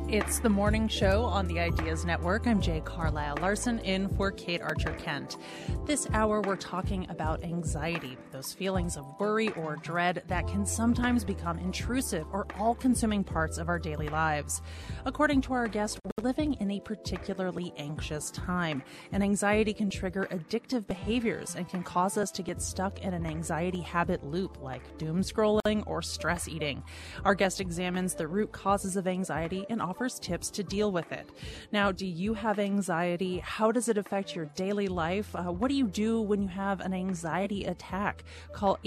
It's the morning show on the Ideas Network. I'm Jay Carlisle Larson in for Kate Archer-Kent. This hour, we're talking about anxiety, those feelings of worry or dread that can sometimes become intrusive or all-consuming parts of our daily lives. According to our guest, we're living in a particularly anxious time, and anxiety can trigger addictive behaviors and can cause us to get stuck in an anxiety habit loop like doom scrolling or stress eating. Our guest examines the root causes of anxiety and offers tips to deal with it. Now, do you have anxiety? How does it affect your daily life? What do you do when you have an anxiety attack? Call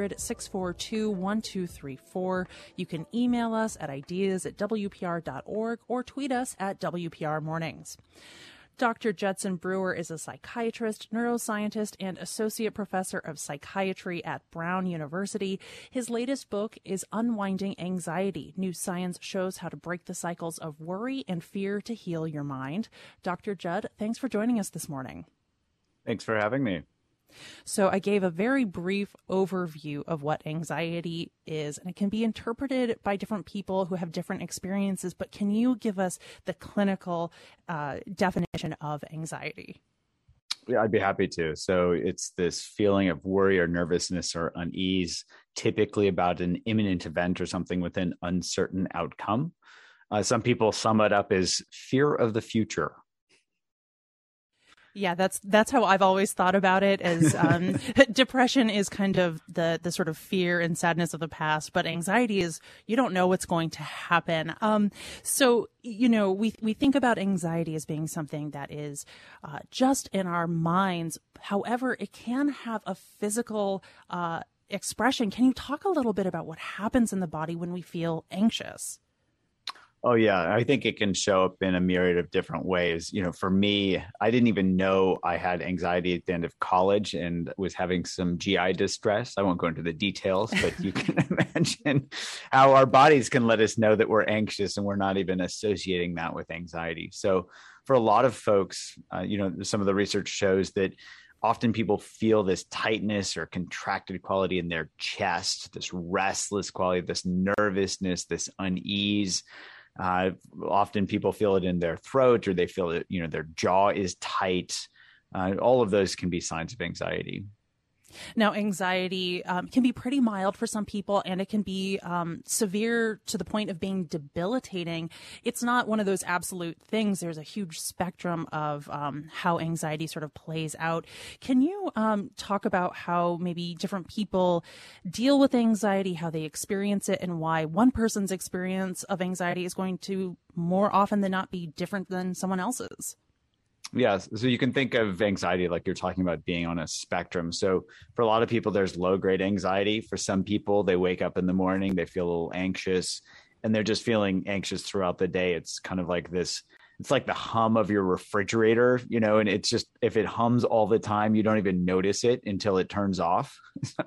800-642-1234. You can email us at ideas@wpr.org or tweet us at WPR Mornings. Dr. Judson Brewer is a psychiatrist, neuroscientist, and associate professor of psychiatry at Brown University. His latest book is Unwinding Anxiety. New science shows how to break the cycles of worry and fear to heal your mind. Dr. Judd, thanks for joining us this morning. Thanks for having me. So I gave a very brief overview of what anxiety is, and it can be interpreted by different people who have different experiences, but can you give us the clinical definition of anxiety? Yeah, I'd be happy to. So it's this feeling of worry or nervousness or unease, typically about an imminent event or something with an uncertain outcome. Some people sum it up as fear of the future. Yeah, that's how I've always thought about it, as depression is kind of the sort of fear and sadness of the past, but anxiety is you don't know what's going to happen. So, we think about anxiety as being something that is just in our minds. However, it can have a physical expression. Can you talk a little bit about what happens in the body when we feel anxious? Oh, yeah. I think it can show up in a myriad of different ways. For me, I didn't even know I had anxiety at the end of college and was having some GI distress. I won't go into the details, but you can imagine how our bodies can let us know that we're anxious and we're not even associating that with anxiety. So for a lot of folks, some of the research shows that often people feel this tightness or contracted quality in their chest, this restless quality, this nervousness, this unease. Often people feel it in their throat, or they feel that, their jaw is tight. All of those can be signs of anxiety. Now, anxiety can be pretty mild for some people, and it can be severe to the point of being debilitating. It's not one of those absolute things. There's a huge spectrum of how anxiety sort of plays out. Can you talk about how maybe different people deal with anxiety, how they experience it, and why one person's experience of anxiety is going to more often than not be different than someone else's? Yeah. So you can think of anxiety like you're talking about being on a spectrum. So for a lot of people, there's low grade anxiety. For some people, they wake up in the morning, they feel a little anxious, and they're just feeling anxious throughout the day. It's kind of like this. It's like the hum of your refrigerator, and it's just, if it hums all the time, you don't even notice it until it turns off.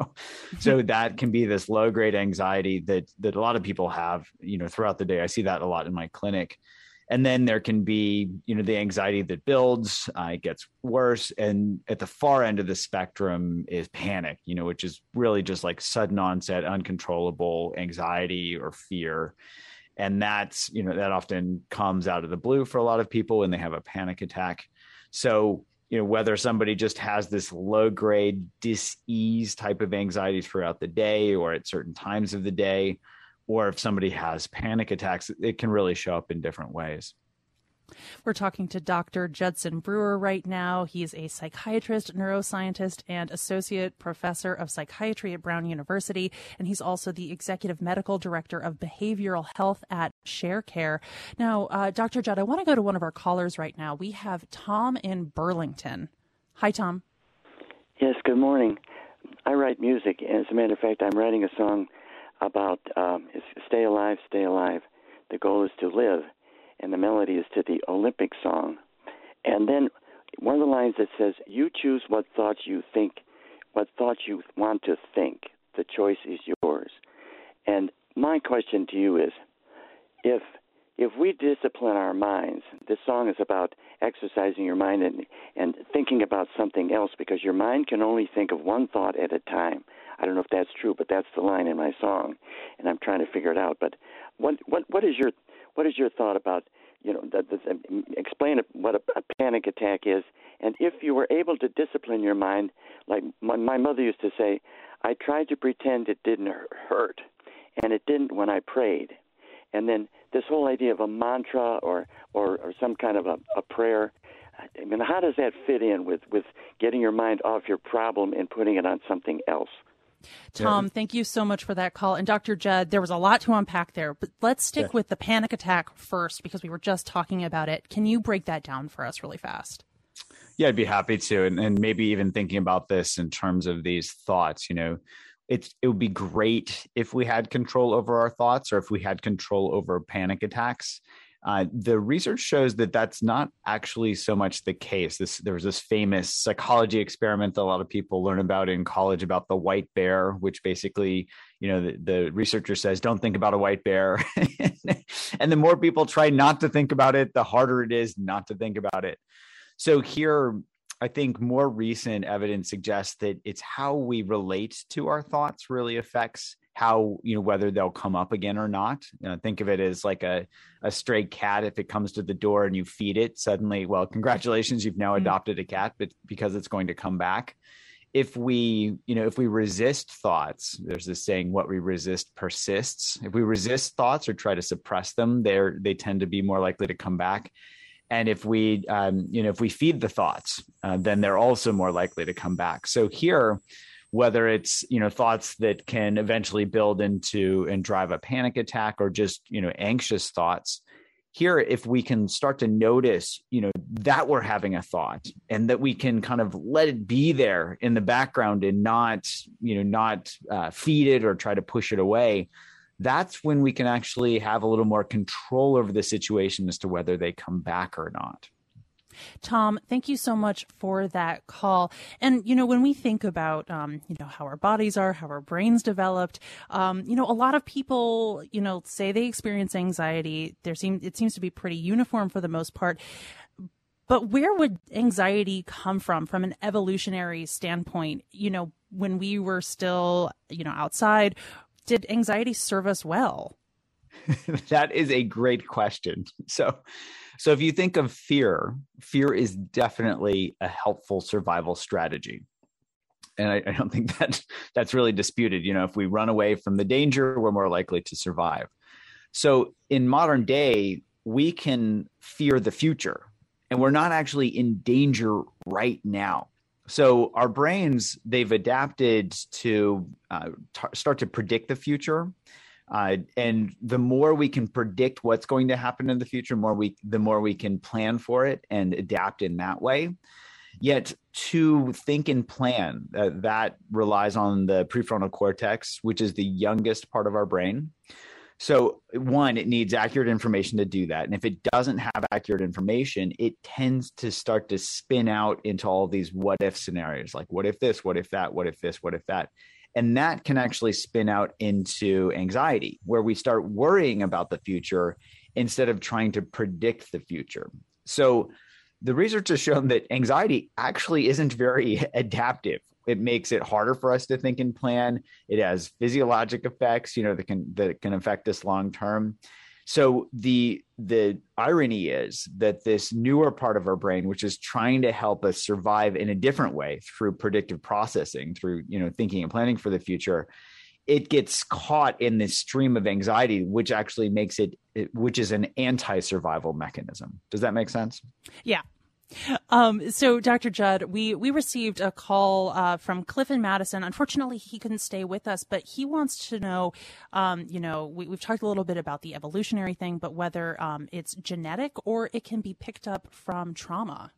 So that can be this low grade anxiety that a lot of people have, throughout the day. I see that a lot in my clinic. And then there can be, the anxiety that builds, it gets worse. And at the far end of the spectrum is panic, which is really just like sudden onset, uncontrollable anxiety or fear. And that's, that often comes out of the blue for a lot of people when they have a panic attack. So, whether somebody just has this low grade dis-ease type of anxiety throughout the day or at certain times of the day, or if somebody has panic attacks, it can really show up in different ways. We're talking to Dr. Judson Brewer right now. He's a psychiatrist, neuroscientist, and associate professor of psychiatry at Brown University. And he's also the executive medical director of behavioral health at ShareCare. Now, Dr. Judd, I want to go to one of our callers right now. We have Tom in Burlington. Hi, Tom. Yes, good morning. I write music. As a matter of fact, I'm writing a song about Stay Alive, Stay Alive. The goal is to live, and the melody is to the Olympic song. And then one of the lines that says, you choose what thoughts you think, what thoughts you want to think. The choice is yours. And my question to you is, if we discipline our minds, this song is about exercising your mind and thinking about something else, because your mind can only think of one thought at a time. I don't know if that's true, but that's the line in my song, and I'm trying to figure it out. But what is what is your thought about, explain what a panic attack is, and if you were able to discipline your mind, like my mother used to say, I tried to pretend it didn't hurt, and it didn't when I prayed. And then this whole idea of a mantra or some kind of a prayer, I mean, how does that fit in with getting your mind off your problem and putting it on something else? Tom, thank you so much for that call. And Dr. Judd, there was a lot to unpack there, but let's stick with the panic attack first because we were just talking about it. Can you break that down for us really fast? Yeah, I'd be happy to. And maybe even thinking about this in terms of these thoughts, it would be great if we had control over our thoughts or if we had control over panic attacks. The research shows that that's not actually so much the case. There was this famous psychology experiment that a lot of people learn about in college about the white bear, which basically, the researcher says, don't think about a white bear. And the more people try not to think about it, the harder it is not to think about it. So here, I think more recent evidence suggests that it's how we relate to our thoughts really affects how, whether they'll come up again or not. Think of it as like a stray cat. If it comes to the door and you feed it, suddenly, well, congratulations, you've now adopted a cat, but because it's going to come back. If we resist thoughts, there's this saying, what we resist persists. If we resist thoughts or try to suppress them, they tend to be more likely to come back. And if we feed the thoughts, then they're also more likely to come back. So here, whether it's, thoughts that can eventually build into and drive a panic attack or just, anxious thoughts, here, if we can start to notice, that we're having a thought and that we can kind of let it be there in the background and not feed it or try to push it away, that's when we can actually have a little more control over the situation as to whether they come back or not. Tom, thank you so much for that call. And, when we think about, how our bodies are, how our brains developed, a lot of people, say they experience anxiety. It seems to be pretty uniform for the most part. But where would anxiety come from an evolutionary standpoint? When we were still, outside, did anxiety serve us well? That is a great question. So if you think of fear is definitely a helpful survival strategy. And I don't think that's really disputed. If we run away from the danger, we're more likely to survive. So in modern day, we can fear the future, and we're not actually in danger right now. So our brains, they've adapted to start to predict the future. And the more we can predict what's going to happen in the future, the more we can plan for it and adapt in that way. Yet to think and plan, that relies on the prefrontal cortex, which is the youngest part of our brain. So one, it needs accurate information to do that. And if it doesn't have accurate information, it tends to start to spin out into all these what if scenarios, like what if this, what if that, what if this, what if that. And that can actually spin out into anxiety, where we start worrying about the future instead of trying to predict the future. So the research has shown that anxiety actually isn't very adaptive. It makes it harder for us to think and plan. It has physiologic effects, that can affect us long term. So the irony is that this newer part of our brain, which is trying to help us survive in a different way through predictive processing, through thinking and planning for the future, it gets caught in this stream of anxiety, which actually makes which is an anti-survival mechanism. Does that make sense? Yeah. So Dr. Judd, we received a call from Cliff in Madison. Unfortunately, he couldn't stay with us, but he wants to know, we've talked a little bit about the evolutionary thing, but whether it's genetic or it can be picked up from trauma.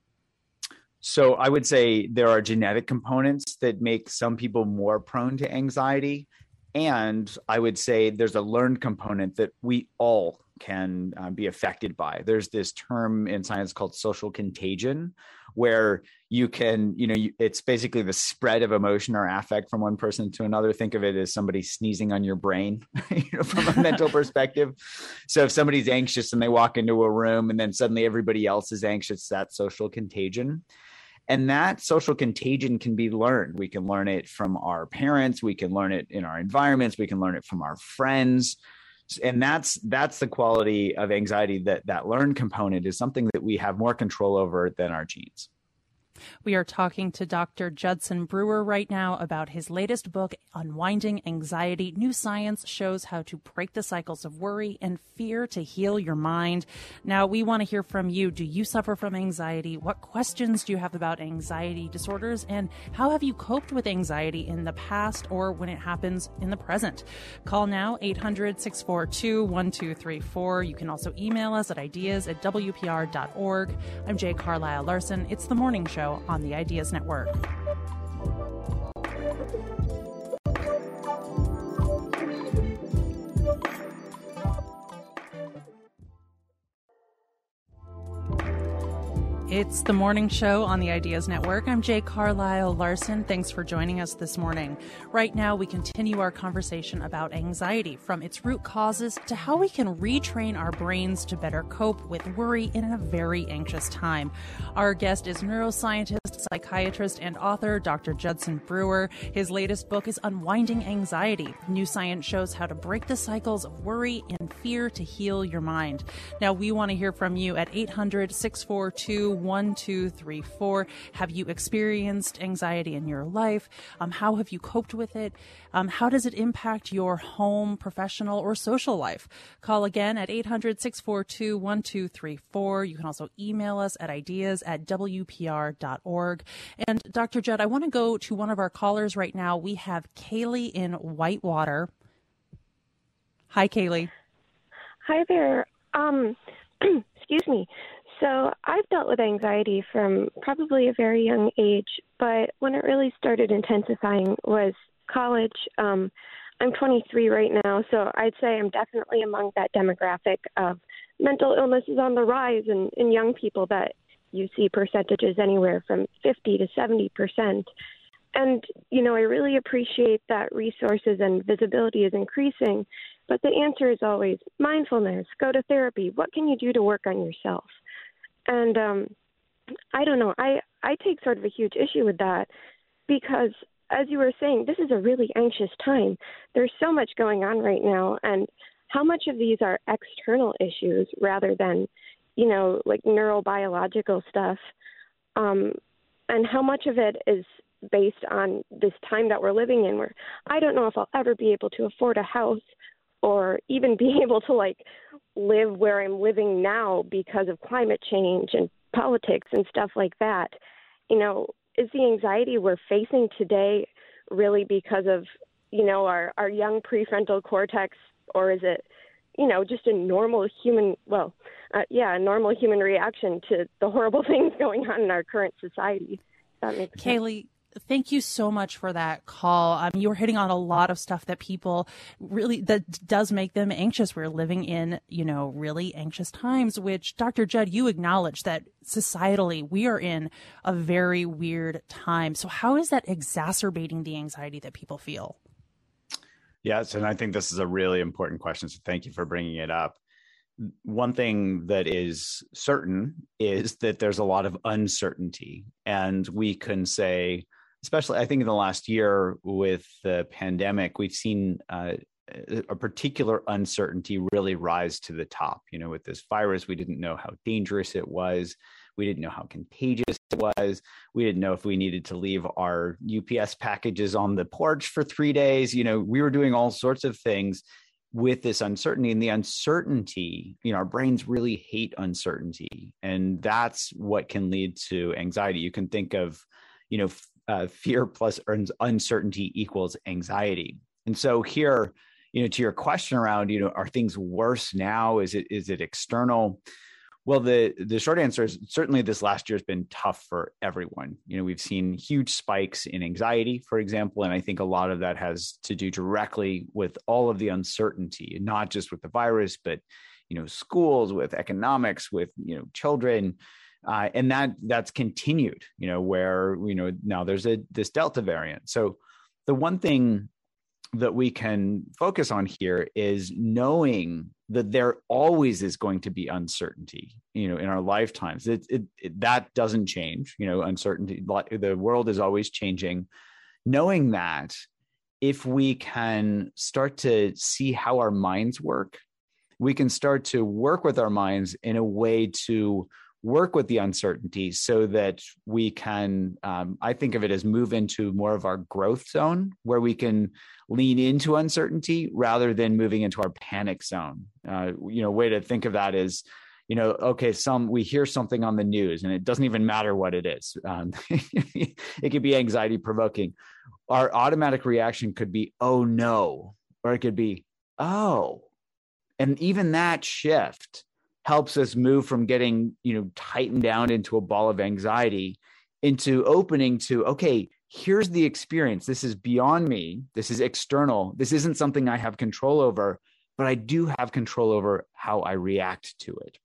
So I would say there are genetic components that make some people more prone to anxiety. And I would say there's a learned component that we all can be affected by. There's this term in science called social contagion, where you can, it's basically the spread of emotion or affect from one person to another. Think of it as somebody sneezing on your brain, from a mental perspective. So if somebody's anxious and they walk into a room and then suddenly everybody else is anxious, that's social contagion. And that social contagion can be learned. We can learn it from our parents. We can learn it in our environments. We can learn it from our friends. And that's the quality of anxiety, that learned component is something that we have more control over than our genes. We are talking to Dr. Judson Brewer right now about his latest book, Unwinding Anxiety. New science shows how to break the cycles of worry and fear to heal your mind. Now, we want to hear from you. Do you suffer from anxiety? What questions do you have about anxiety disorders? And how have you coped with anxiety in the past or when it happens in the present? Call now, 800-642-1234. You can also email us at ideas@wpr.org. I'm Jay Carlisle Larson. It's the morning show on the Ideas Network. It's the morning show on the Ideas Network. I'm Jay Carlisle Larson. Thanks for joining us this morning. Right now, we continue our conversation about anxiety, from its root causes to how we can retrain our brains to better cope with worry in a very anxious time. Our guest is neuroscientist, psychiatrist, and author Dr. Judson Brewer. His latest book is Unwinding Anxiety. New science shows how to break the cycles of worry and fear to heal your mind. Now, we want to hear from you at 800-642-1234. Have you experienced anxiety in your life? How have you coped with it? How does it impact your home, professional, or social life? Call again at 800-642-1234. You can also email us at ideas@wpr.org. And Dr. Judd, I want to go to one of our callers right now. We have Kaylee in Whitewater. Hi, Kaylee. Hi there. Excuse me. So I've dealt with anxiety from probably a very young age, but when it really started intensifying was college. I'm 23 right now, so I'd say I'm definitely among that demographic of mental illness is on the rise in young people that you see percentages anywhere from 50 to 70%. And, I really appreciate that resources and visibility is increasing, but the answer is always mindfulness, go to therapy. What can you do to work on yourself? And I don't know. I take sort of a huge issue with that because, as you were saying, this is a really anxious time. There's so much going on right now, and how much of these are external issues rather than, like neurobiological stuff, and how much of it is based on this time that we're living in where I don't know if I'll ever be able to afford a house or even be able to live where I'm living now because of climate change and politics and stuff like that. Is the anxiety we're facing today really because of, our young prefrontal cortex, or is it, just a normal human, a normal human reaction to the horrible things going on in our current society? That makes sense. Kaylee, thank you so much for that call. You were hitting on a lot of stuff that people really, that does make them anxious. We're living in, really anxious times, which Dr. Judd, you acknowledge that societally we are in a very weird time. So how is that exacerbating the anxiety that people feel? Yes, and I think this is a really important question. So thank you for bringing it up. One thing that is certain is that there's a lot of uncertainty, and we can say, especially I think in the last year with the pandemic, we've seen a particular uncertainty really rise to the top. With this virus, we didn't know how dangerous it was. We didn't know how contagious it was. We didn't know if we needed to leave our UPS packages on the porch for 3 days. We were doing all sorts of things with this uncertainty, and the uncertainty, our brains really hate uncertainty. And that's what can lead to anxiety. You can think of, fear plus uncertainty equals anxiety. And so here, to your question around, are things worse now? Is it external? Well, the short answer is certainly this last year has been tough for everyone. We've seen huge spikes in anxiety, for example, and I think a lot of that has to do directly with all of the uncertainty, not just with the virus, but schools, with economics, with children, and that's continued. Where now there's this Delta variant. So the one thing that we can focus on here is knowing that there always is going to be uncertainty, in our lifetimes. That doesn't change, uncertainty. The world is always changing. Knowing that if we can start to see how our minds work, we can start to work with our minds in a way to work with the uncertainty so that we can, I think of it as move into more of our growth zone where we can lean into uncertainty rather than moving into our panic zone. Way to think of that is, okay, we hear something on the news and it doesn't even matter what it is. It could be anxiety provoking. Our automatic reaction could be, oh no, or it could be, oh. And even that shift helps us move from getting, tightened down into a ball of anxiety into opening to, okay, here's the experience. This is beyond me. This is external. This isn't something I have control over, but I do have control over how I react to it.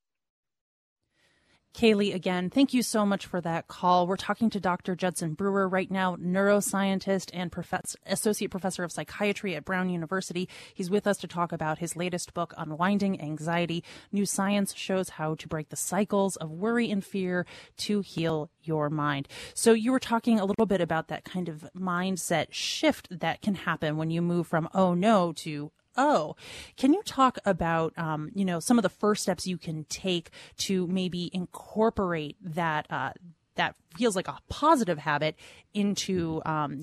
Kaylee, again, thank you so much for that call. We're talking to Dr. Judson Brewer right now, neuroscientist and associate professor of psychiatry at Brown University. He's with us to talk about his latest book, Unwinding Anxiety. New science shows how to break the cycles of worry and fear to heal your mind. So you were talking a little bit about that kind of mindset shift that can happen when you move from, oh no, to oh. Can you talk about, some of the first steps you can take to maybe incorporate that that feels like a positive habit into,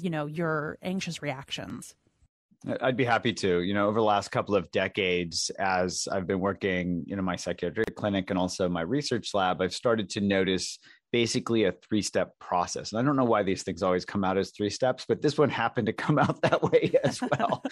your anxious reactions? I'd be happy to. Over the last couple of decades, as I've been working in my psychiatric clinic and also my research lab, I've started to notice basically a 3-step process. And I don't know why these things always come out as 3 steps, but this one happened to come out that way as well.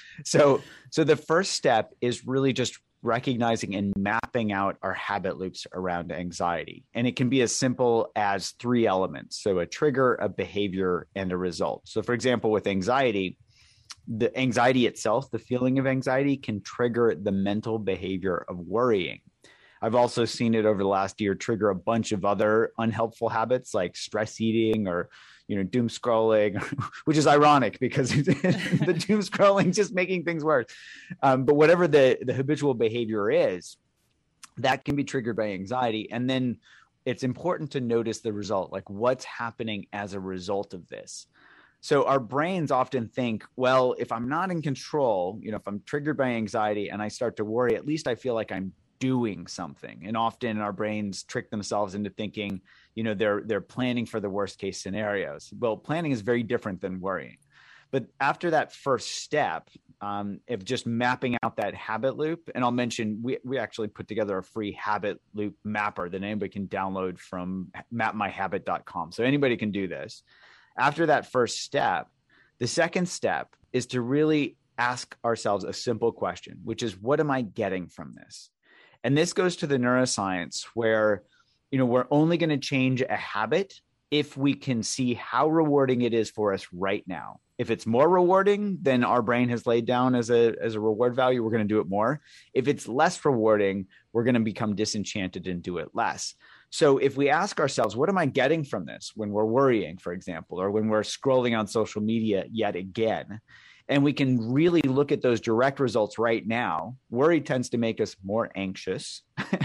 So the first step is really just recognizing and mapping out our habit loops around anxiety. And it can be as simple as 3 elements. So a trigger, a behavior, and a result. So for example, with anxiety, the anxiety itself, the feeling of anxiety can trigger the mental behavior of worrying. I've also seen it over the last year trigger a bunch of other unhelpful habits like stress eating or, doom scrolling, which is ironic because the doom scrolling is just making things worse. But whatever the habitual behavior is, that can be triggered by anxiety. And then it's important to notice the result, like what's happening as a result of this. So our brains often think, well, if I'm not in control, if I'm triggered by anxiety and I start to worry, at least I feel like I'm doing something. And often our brains trick themselves into thinking, they're planning for the worst case scenarios. Well, planning is very different than worrying. But after that first step of just mapping out that habit loop, and I'll mention, we actually put together a free habit loop mapper that anybody can download from mapmyhabit.com. So anybody can do this. After that first step, the second step is to really ask ourselves a simple question, which is, what am I getting from this? And this goes to the neuroscience where, we're only going to change a habit if we can see how rewarding it is for us right now. If it's more rewarding than our brain has laid down as a reward value, we're going to do it more. If it's less rewarding, we're going to become disenchanted and do it less. So if we ask ourselves, what am I getting from this when we're worrying, for example, or when we're scrolling on social media yet again, and we can really look at those direct results right now. Worry tends to make us more anxious.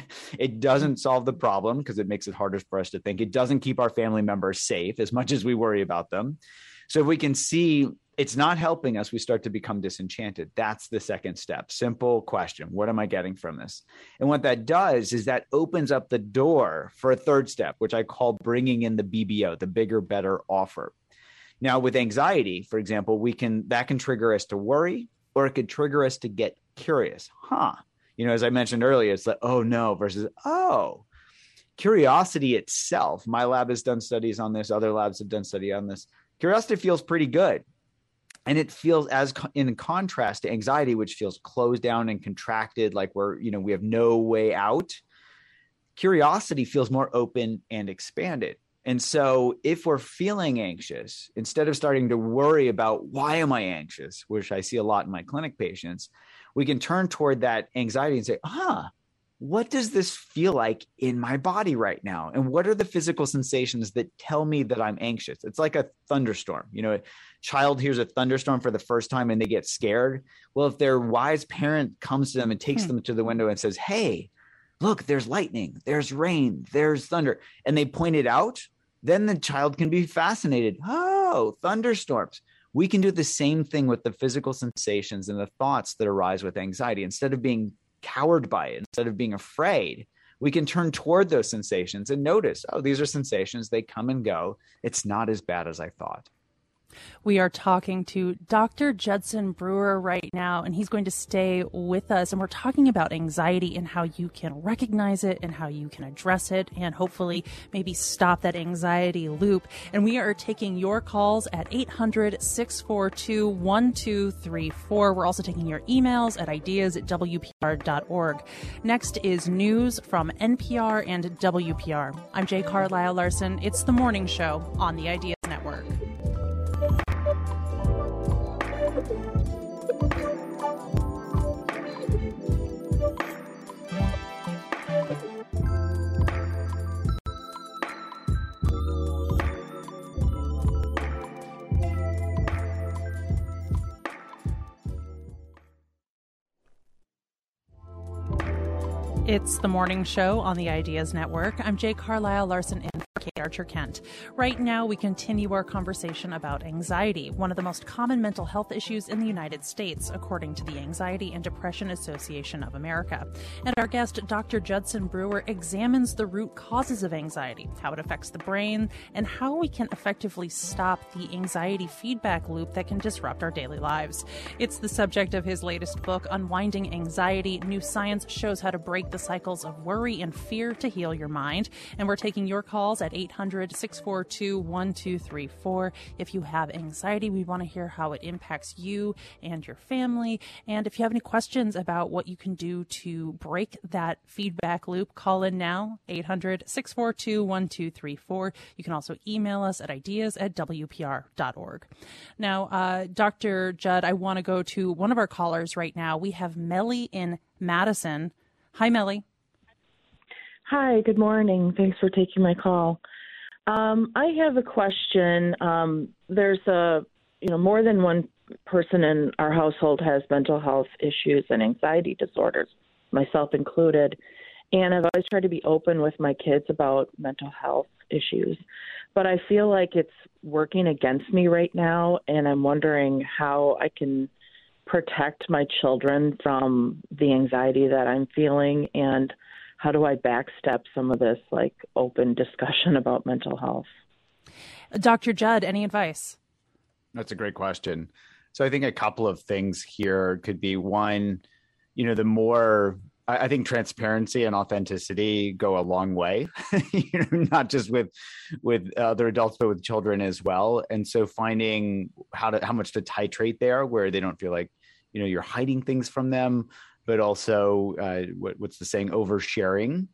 It doesn't solve the problem because it makes it harder for us to think. It doesn't keep our family members safe as much as we worry about them. So if we can see it's not helping us, we start to become disenchanted. That's the second step. Simple question. What am I getting from this? And what that does is that opens up the door for a third step, which I call bringing in the BBO, the bigger, better offer. Now, with anxiety, for example, that can trigger us to worry, or it could trigger us to get curious. As I mentioned earlier, it's like, oh no, versus, oh. Curiosity itself, my lab has done studies on this, other labs have done study on this. Curiosity feels pretty good. And it feels in contrast to anxiety, which feels closed down and contracted, like we have no way out. Curiosity feels more open and expanded. And so if we're feeling anxious, instead of starting to worry about why am I anxious, which I see a lot in my clinic patients, we can turn toward that anxiety and say, what does this feel like in my body right now? And what are the physical sensations that tell me that I'm anxious? It's like a thunderstorm. A child hears a thunderstorm for the first time and they get scared. Well, if their wise parent comes to them and takes them to the window and says, hey, look, there's lightning, there's rain, there's thunder, and they point it out, then the child can be fascinated. Oh, thunderstorms. We can do the same thing with the physical sensations and the thoughts that arise with anxiety. Instead of being cowered by it, instead of being afraid, we can turn toward those sensations and notice, oh, these are sensations. They come and go. It's not as bad as I thought. We are talking to Dr. Judson Brewer right now, and he's going to stay with us. And we're talking about anxiety and how you can recognize it and how you can address it and hopefully maybe stop that anxiety loop. And we are taking your calls at 800-642-1234. We're also taking your emails at ideas@wpr.org. Next is news from NPR and WPR. I'm Jay Carlisle Larson. It's the morning show on the Ideas Network. It's the morning show on the Ideas Network. I'm Jay Carlisle Larson in for Kate Archer Kent. Right now, we continue our conversation about anxiety, one of the most common mental health issues in the United States, according to the Anxiety and Depression Association of America. And our guest, Dr. Judson Brewer, examines the root causes of anxiety, how it affects the brain, and how we can effectively stop the anxiety feedback loop that can disrupt our daily lives. It's the subject of his latest book, Unwinding Anxiety. New science shows how to break the cycles of worry and fear to heal your mind. And we're taking your calls at 800-642-1234. If you have anxiety, we want to hear how it impacts you and your family. And if you have any questions about what you can do to break that feedback loop, call in now, 800-642-1234. You can also email us at ideas@wpr.org. Now, Dr. Judd, I want to go to one of our callers right now. We have Melly in Madison. Hi, Melly. Hi, good morning. Thanks for taking my call. I have a question. There's more than one person in our household has mental health issues and anxiety disorders, myself included. And I've always tried to be open with my kids about mental health issues. But I feel like it's working against me right now, and I'm wondering how I can protect my children from the anxiety that I'm feeling, and how do I backstep some of this open discussion about mental health? Dr. Judd, any advice? That's a great question. So I think a couple of things here could be one, the more I think transparency and authenticity go a long way, not just with other adults, but with children as well. And so finding how much to titrate there, where they don't feel like, you're hiding things from them, but also what's the saying, oversharing.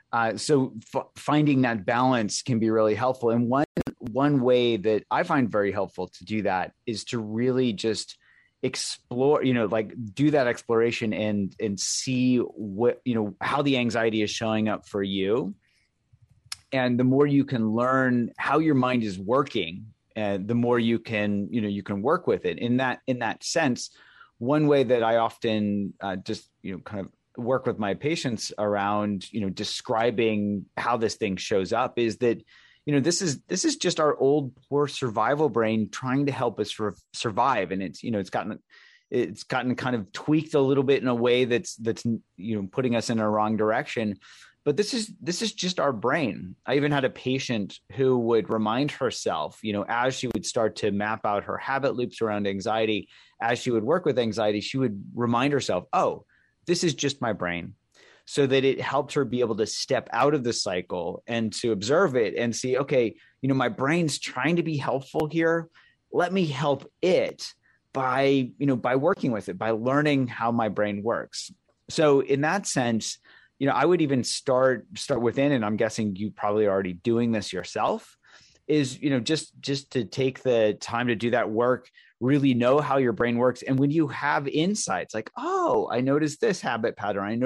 So finding that balance can be really helpful. And one way that I find very helpful to do that is to really just explore, do that exploration and see what, how the anxiety is showing up for you. And the more you can learn how your mind is working, the more you can work with it. In that sense, one way that I often just kind of work with my patients around, describing how this thing shows up is that, this is just our old poor survival brain trying to help us survive. And it's gotten kind of tweaked a little bit in a way that's putting us in a wrong direction. But this is just our brain. I even had a patient who would remind herself, as she would start to map out her habit loops around anxiety, as she would work with anxiety, she would remind herself, oh, this is just my brain. So that it helped her be able to step out of the cycle and to observe it and see, okay, my brain's trying to be helpful here. Let me help it by working with it, by learning how my brain works. So in that sense, I would even start within, and I'm guessing you probably are already doing this yourself, is, just to take the time to do that work, really know how your brain works. And when you have insights like, oh, I noticed this habit pattern,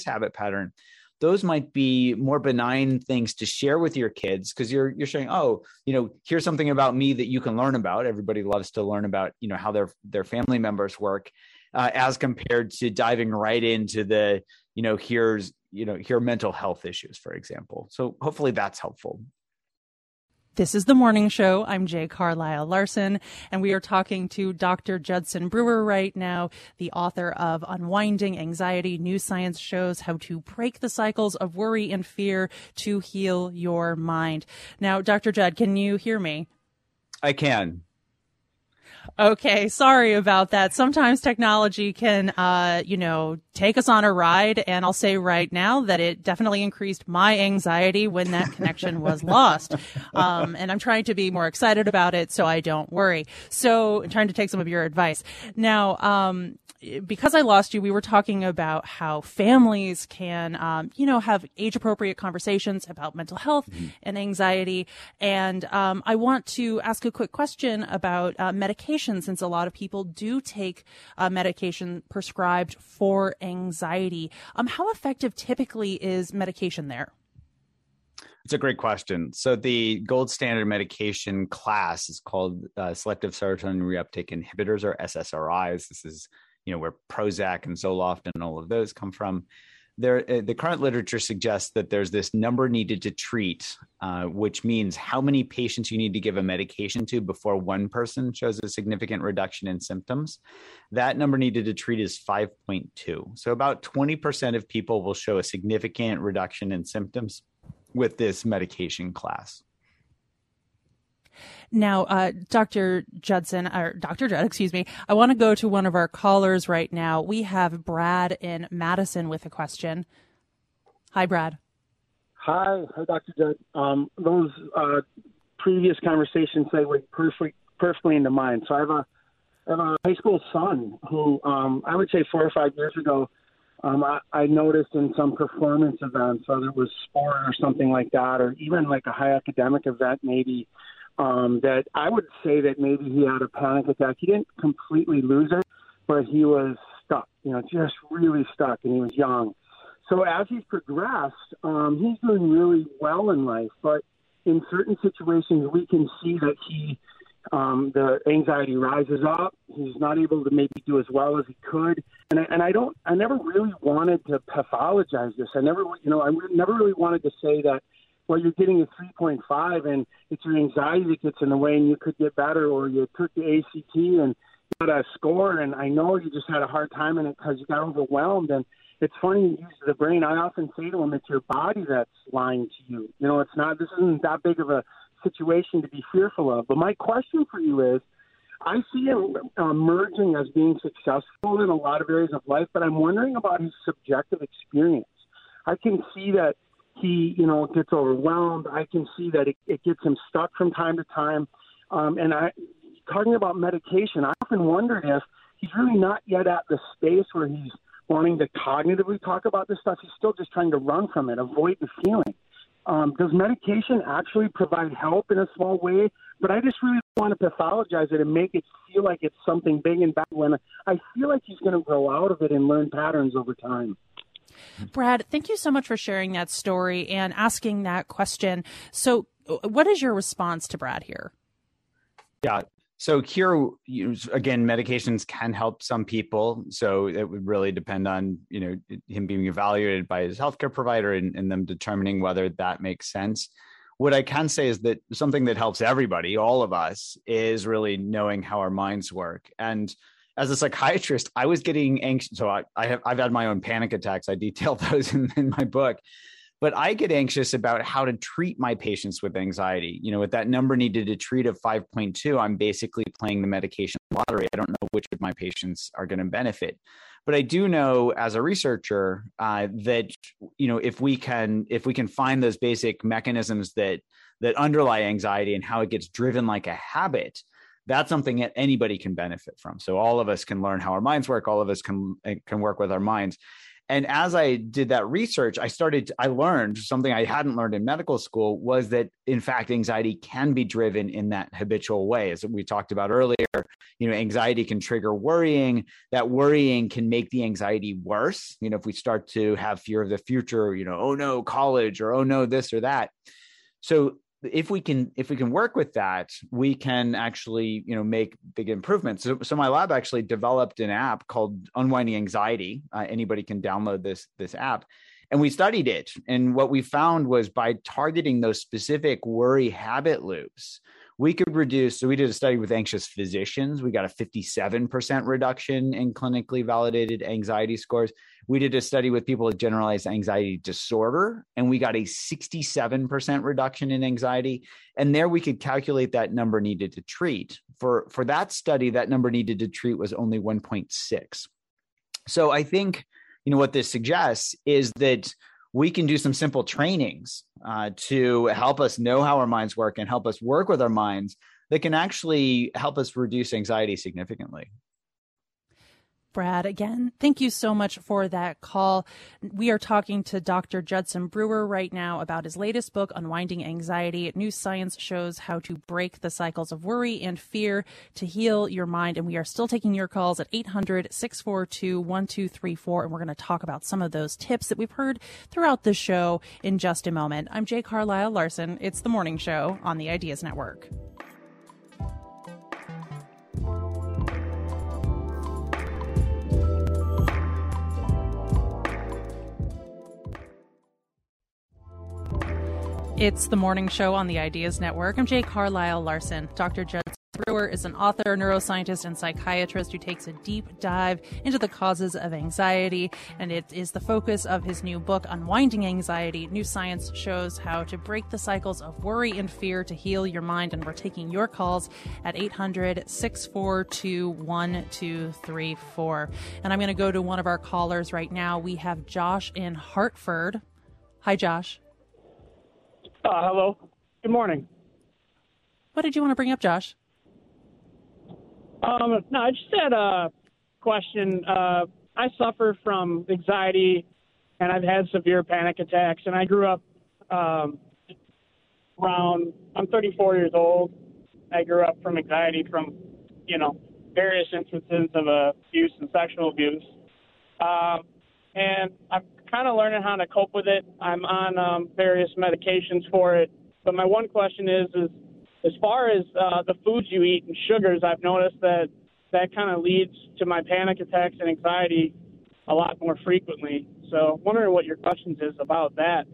those might be more benign things to share with your kids, because you're showing, oh, here's something about me that you can learn about. Everybody loves to learn about, how their family members work, as compared to diving right into the, here are mental health issues, for example. So hopefully that's helpful. This is The Morning Show. I'm Jay Carlisle Larson, and we are talking to Dr. Judson Brewer right now, the author of Unwinding Anxiety. New science shows how to break the cycles of worry and fear to heal your mind. Now, Dr. Judd, can you hear me? I can. Okay, sorry about that. Sometimes technology can, take us on a ride. And I'll say right now that it definitely increased my anxiety when that connection was lost. And I'm trying to be more excited about it so I don't worry. So I'm trying to take some of your advice. Now, because I lost you, we were talking about how families can, have age-appropriate conversations about mental health and anxiety. And I want to ask a quick question about medication, since a lot of people do take medication prescribed for anxiety. How effective typically is medication there? It's a great question. So the gold standard medication class is called selective serotonin reuptake inhibitors, or SSRIs. This is where Prozac and Zoloft and all of those come from. The current literature suggests that there's this number needed to treat, which means how many patients you need to give a medication to before one person shows a significant reduction in symptoms. That number needed to treat is 5.2. So about 20% of people will show a significant reduction in symptoms with this medication class. Now, Dr. Judd, I want to go to one of our callers right now. We have Brad in Madison with a question. Hi, Brad. Hi, Dr. Judd. Those previous conversations segue perfectly into mine. So I have a high school son who I would say 4 or 5 years ago, I noticed in some performance events, whether it was sport or something like that, or even like a high academic event maybe, that I would say that maybe he had a panic attack. He didn't completely lose it, but he was stuck, just really stuck, and he was young. So as he's progressed, he's doing really well in life, but in certain situations we can see that the anxiety rises up. He's not able to maybe do as well as he could. And I never really wanted to pathologize this. I never really wanted to say that, well, you're getting a 3.5 and it's your anxiety that gets in the way and you could get better, or you took the ACT and got a score and I know you just had a hard time in it because you got overwhelmed. And it's funny you use the brain. I often say to him, it's your body that's lying to you. This isn't that big of a situation to be fearful of. But my question for you is, I see him emerging as being successful in a lot of areas of life, but I'm wondering about his subjective experience. I can see that he, gets overwhelmed. I can see that it gets him stuck from time to time. Talking about medication, I often wondered if he's really not yet at the space where he's wanting to cognitively talk about this stuff. He's still just trying to run from it, avoid the feeling. Does medication actually provide help in a small way? But I just really want to pathologize it and make it feel like it's something big and bad when I feel like he's going to grow out of it and learn patterns over time. Brad, thank you so much for sharing that story and asking that question. So what is your response to Brad here? Yeah. So here, again, medications can help some people. So it would really depend on, him being evaluated by his healthcare provider and them determining whether that makes sense. What I can say is that something that helps everybody, all of us, is really knowing how our minds work. And as a psychiatrist, I was getting anxious. So I've had my own panic attacks. I detail those in my book. But I get anxious about how to treat my patients with anxiety. With that number needed to treat of 5.2, I'm basically playing the medication lottery. I don't know which of my patients are going to benefit. But I do know as a researcher that, if we can find those basic mechanisms that underlie anxiety and how it gets driven like a habit, that's something that anybody can benefit from. So all of us can learn how our minds work. All of us can work with our minds. And as I did that research, I learned something I hadn't learned in medical school, was that, in fact, anxiety can be driven in that habitual way. As we talked about earlier, anxiety can trigger worrying. That worrying can make the anxiety worse. If we start to have fear of the future, oh no, college, or oh no, this or that. So if we can work with that, we can actually, make big improvements. So my lab actually developed an app called Unwinding Anxiety. Anybody can download this app. And we studied it. And what we found was by targeting those specific worry habit loops, we could reduce. So we did a study with anxious physicians. We got a 57% reduction in clinically validated anxiety scores. We did a study with people with generalized anxiety disorder, and we got a 67% reduction in anxiety. And there we could calculate that number needed to treat. For that study, that number needed to treat was only 1.6. So I think, what this suggests is that we can do some simple trainings to help us know how our minds work and help us work with our minds that can actually help us reduce anxiety significantly. Brad, again, thank you so much for that call. We are talking to Dr. Judson Brewer right now about his latest book, Unwinding Anxiety. New science shows how to break the cycles of worry and fear to heal your mind. And we are still taking your calls at 800-642-1234. And we're going to talk about some of those tips that we've heard throughout the show in just a moment. I'm Jay Carlisle Larson. It's the morning show on the Ideas Network. It's the morning show on the Ideas Network. I'm Jay Carlisle Larson. Dr. Judson Brewer is an author, neuroscientist, and psychiatrist who takes a deep dive into the causes of anxiety, and it is the focus of his new book, Unwinding Anxiety. New science shows how to break the cycles of worry and fear to heal your mind, and we're taking your calls at 800-642-1234. And I'm going to go to one of our callers right now. We have Josh in Hartford. Hi, Josh. Hello. Good morning. What did you want to bring up, Josh? No, I just had a question. I suffer from anxiety, and I've had severe panic attacks, and I grew up I'm 34 years old. I grew up from anxiety from, various instances of abuse and sexual abuse. And I'm kind of learning how to cope with it. I'm on various medications for it. But my one question is as far as the foods you eat and sugars, I've noticed that kind of leads to my panic attacks and anxiety a lot more frequently. So I'm wondering what your questions is about that.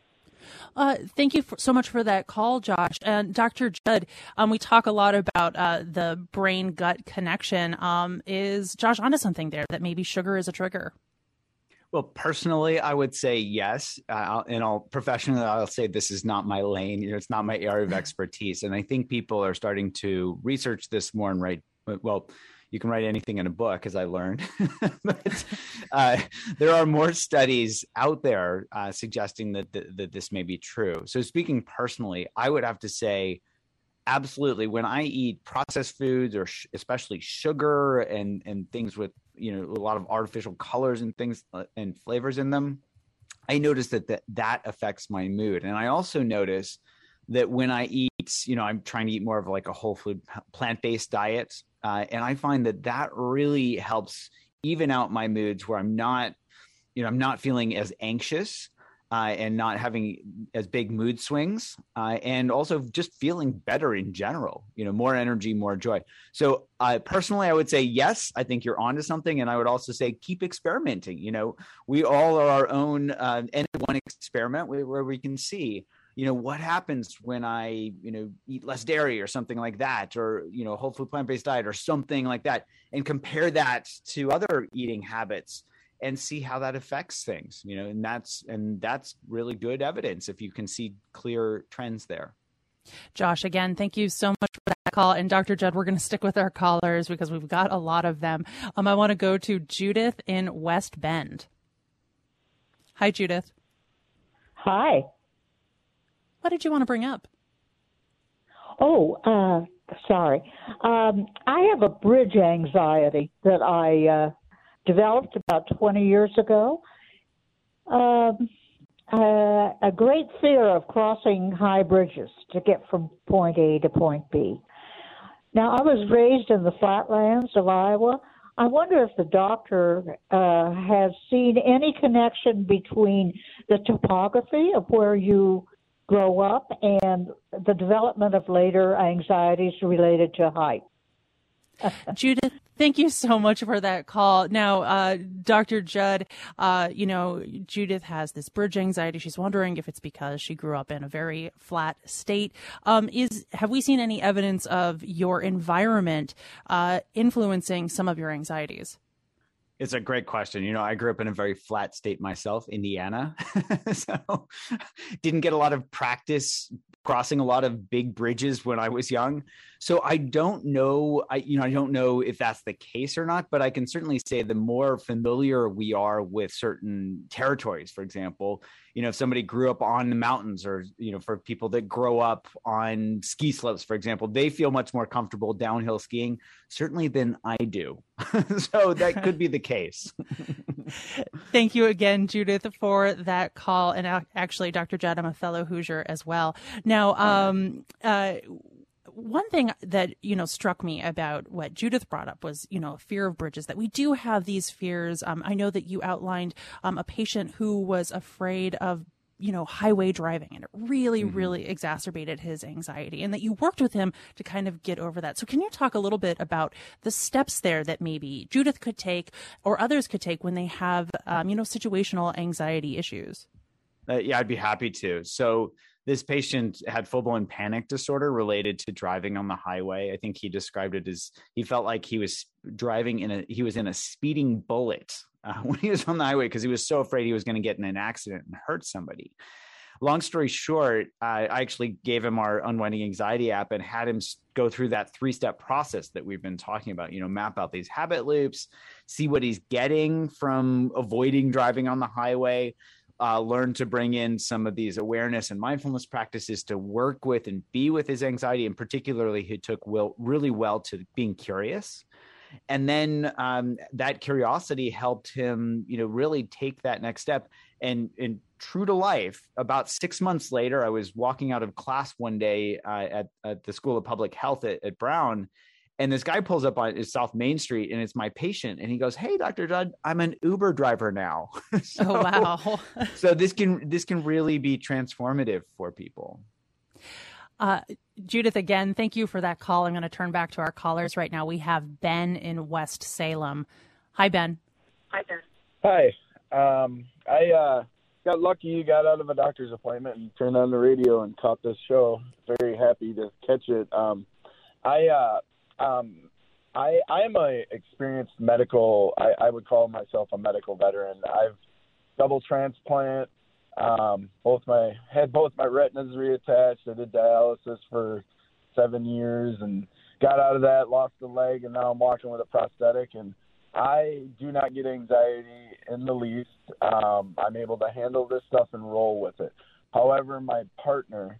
Thank you so much for that call, Josh. And Dr. Judd, we talk a lot about the brain-gut connection. Is Josh onto something there, that maybe sugar is a trigger? Well, personally, I would say yes. Professionally, I'll say this is not my lane. It's not my area of expertise. And I think people are starting to research this more and write. Well, you can write anything in a book, as I learned. But there are more studies out there suggesting that this may be true. So speaking personally, I would have to say, absolutely. When I eat processed foods, or especially sugar and things with a lot of artificial colors and things and flavors in them, I notice that affects my mood. And I also notice that when I eat, I'm trying to eat more of like a whole food plant-based diet. And I find that really helps even out my moods where I'm not feeling as anxious and not having as big mood swings, and also just feeling better in general, more energy, more joy. So personally, I would say, yes, I think you're onto something. And I would also say, keep experimenting. We all are our own N1 experiment where we can see, what happens when I, eat less dairy or something like that, or, whole food plant-based diet or something like that, and compare that to other eating habits and see how that affects things, and that's really good evidence if you can see clear trends there. Josh, again, thank you so much for that call. And Dr. Judd, we're going to stick with our callers because we've got a lot of them. I want to go to Judith in West Bend. Hi, Judith. Hi. What did you want to bring up? Oh, sorry. I have a bridge anxiety that I developed about 20 years ago. A great fear of crossing high bridges to get from point A to point B. Now, I was raised in the flatlands of Iowa. I wonder if the doctor has seen any connection between the topography of where you grow up and the development of later anxieties related to height. Judith, thank you so much for that call. Now, Dr. Judd, Judith has this bridge anxiety. She's wondering if it's because she grew up in a very flat state. Have we seen any evidence of your environment influencing some of your anxieties? It's a great question. I grew up in a very flat state myself, Indiana. So didn't get a lot of practice crossing a lot of big bridges when I was young. So I don't know, I don't know if that's the case or not, but I can certainly say the more familiar we are with certain territories, for example, if somebody grew up on the mountains or, for people that grow up on ski slopes, for example, they feel much more comfortable downhill skiing, certainly than I do. So that could be the case. Thank you again, Judith, for that call. And actually, Dr. Judd, I'm a fellow Hoosier as well. Now, one thing that, struck me about what Judith brought up was, fear of bridges, that we do have these fears. I know that you outlined a patient who was afraid of highway driving, and it really, really exacerbated his anxiety, and that you worked with him to kind of get over that. So can you talk a little bit about the steps there that maybe Judith could take or others could take when they have, situational anxiety issues? Yeah, I'd be happy to. So this patient had full-blown panic disorder related to driving on the highway. I think he described it as he felt like he was driving he was in a speeding bullet when he was on the highway because he was so afraid he was going to get in an accident and hurt somebody. Long story short, I actually gave him our Unwinding Anxiety app and had him go through that 3-step process that we've been talking about, map out these habit loops, see what he's getting from avoiding driving on the highway, learn to bring in some of these awareness and mindfulness practices to work with and be with his anxiety. And particularly, he took really well to being curious. And then that curiosity helped him, really take that next step. And true to life, about 6 months later, I was walking out of class one day at the School of Public Health at Brown. And this guy pulls up on South Main Street, and it's my patient. And he goes, "Hey, Dr. Judd, I'm an Uber driver now." Oh, wow. So this can really be transformative for people. Judith, again, thank you for that call. I'm going to turn back to our callers right now. We have Ben in West Salem. Hi, Ben. Hi. I got lucky. You got out of a doctor's appointment and turned on the radio and caught this show. Very happy to catch it. I am a experienced medical, I would call myself a medical veteran. I've double transplant, had both my retinas reattached. I did dialysis for 7 years and got out of that, lost a leg, and now I'm walking with a prosthetic. And I do not get anxiety in the least. I'm able to handle this stuff and roll with it. However, my partner,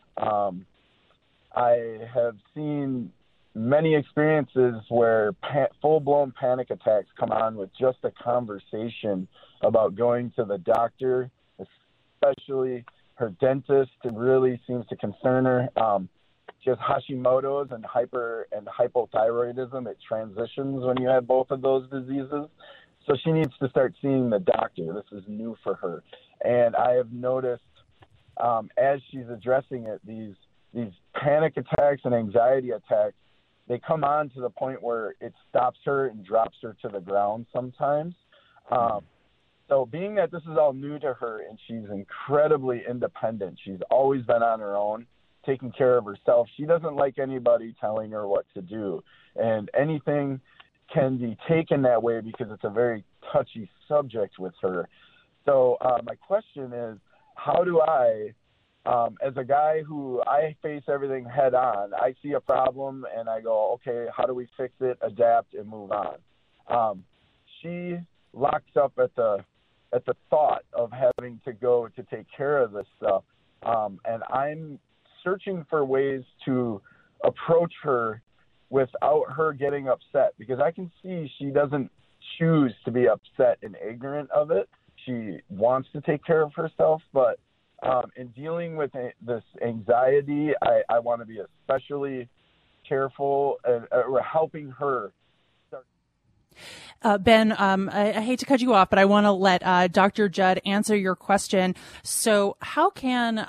I have seen many experiences where full-blown panic attacks come on with just a conversation about going to the doctor, especially her dentist. It really seems to concern her. She has Hashimoto's and hypothyroidism. It transitions when you have both of those diseases. So she needs to start seeing the doctor. This is new for her. And I have noticed as she's addressing it, these panic attacks and anxiety attacks, they come on to the point where it stops her and drops her to the ground sometimes. So being that this is all new to her and she's incredibly independent, she's always been on her own, taking care of herself. She doesn't like anybody telling her what to do. And anything can be taken that way because it's a very touchy subject with her. So my question is, how do I, as a guy who I face everything head on, I see a problem and I go, okay, how do we fix it, adapt, and move on? She locks up at the thought of having to go to take care of this stuff. And I'm searching for ways to approach her without her getting upset, because I can see she doesn't choose to be upset and ignorant of it. She wants to take care of herself, but in dealing with this anxiety, I want to be especially careful and helping her. Ben, I hate to cut you off, but I want to let Dr. Judd answer your question. So how can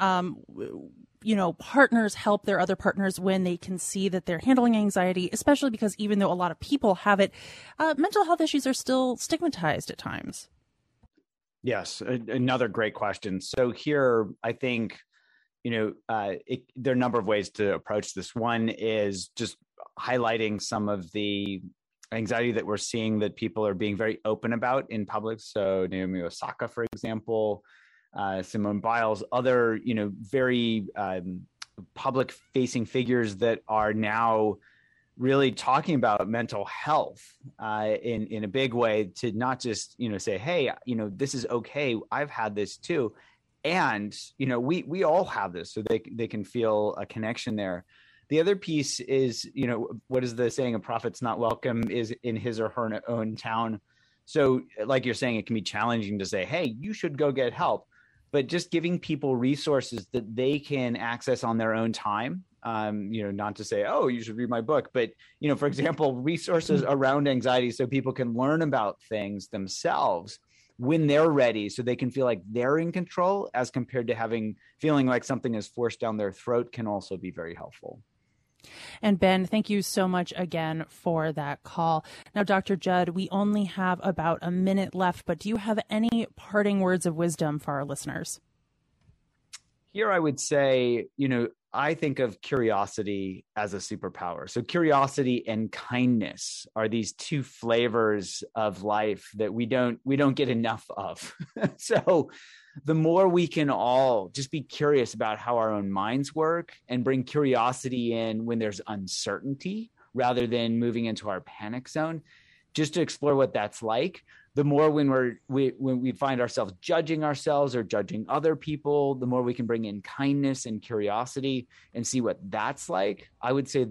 partners help their other partners when they can see that they're handling anxiety, especially because even though a lot of people have it, mental health issues are still stigmatized at times? Yes, another great question. So here, I think, there are a number of ways to approach this. One is just highlighting some of the anxiety that we're seeing that people are being very open about in public. So Naomi Osaka, for example, Simone Biles, other, very public-facing figures that are now really talking about mental health in a big way, to not just, say, hey, this is okay. I've had this too. And, we all have this, so they can feel a connection there. The other piece is, what is the saying? A prophet's not welcome is in his or her own town. So like you're saying, it can be challenging to say, hey, you should go get help. But just giving people resources that they can access on their own time, not to say, oh, you should read my book. But, for example, resources around anxiety so people can learn about things themselves when they're ready, so they can feel like they're in control, as compared to feeling like something is forced down their throat, can also be very helpful. And Ben, thank you so much again for that call. Now, Dr. Judd, we only have about a minute left, but do you have any parting words of wisdom for our listeners? Here, I would say, I think of curiosity as a superpower. So curiosity and kindness are these two flavors of life that we don't get enough of. So the more we can all just be curious about how our own minds work and bring curiosity in when there's uncertainty, rather than moving into our panic zone, just to explore what that's like, the more when we find ourselves judging ourselves or judging other people, the more we can bring in kindness and curiosity and see what that's like. I would say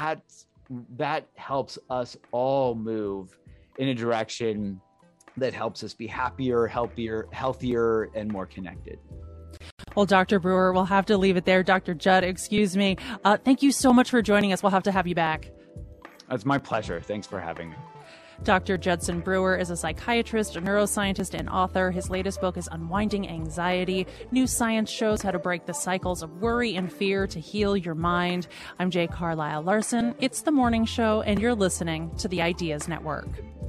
that helps us all move in a direction that helps us be happier, healthier, and more connected. Well, Dr. Brewer, we'll have to leave it there. Dr. Judd, excuse me. Thank you so much for joining us. We'll have to have you back. It's my pleasure. Thanks for having me. Dr. Judson Brewer is a psychiatrist, a neuroscientist, and author. His latest book is Unwinding Anxiety. New science shows how to break the cycles of worry and fear to heal your mind. I'm Jay Carlisle Larson. It's The Morning Show, and you're listening to the Ideas Network.